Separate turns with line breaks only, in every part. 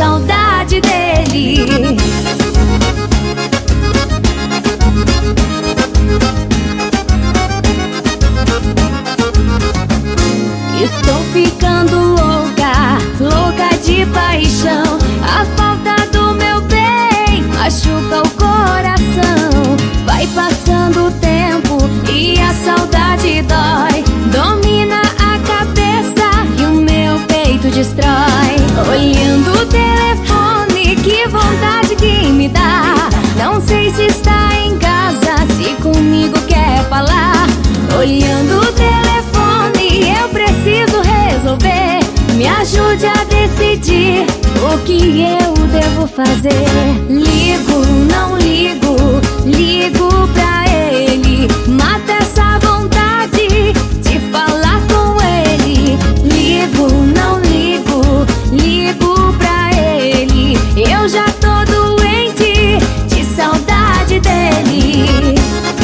saudade dele. Estou ficando louca, louca de paixão. A falta do meu bem machuca o coração. Vai passando o tempo e a saudade dói. Domina a cabeça e o meu peito destrói. Olhando o telefone, que vontade que me dá. Não sei se está em casa, se comigo quer falar. Olhando o telefone, eu preciso resolver. Me ajude a decidir o que eu devo fazer. Ligo, não ligo, ligo pra ele. Mata essa vontade de falar com ele. Ligo, não ligo, ligo pra ele. Eu já tô doente de saudade dele.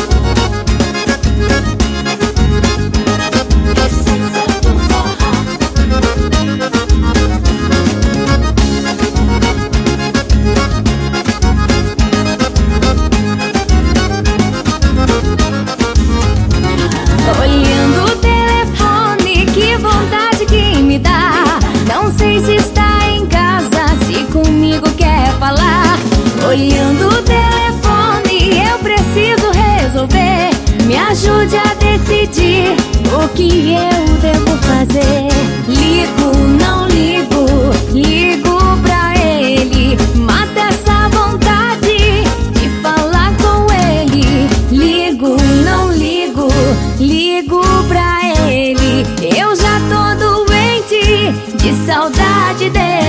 Olhando o telefone, que vontade que me dá. Não sei se está em casa, se comigo quer falar. Olhando o telefone, eu preciso resolver. Me ajude a decidir o que eu devo fazer. Ligo, não ligo, ligo pra ele. Mata essa vontade de falar com ele. Ligo, não ligo, ligo pra ele. Eu já tô doente de saudade dele.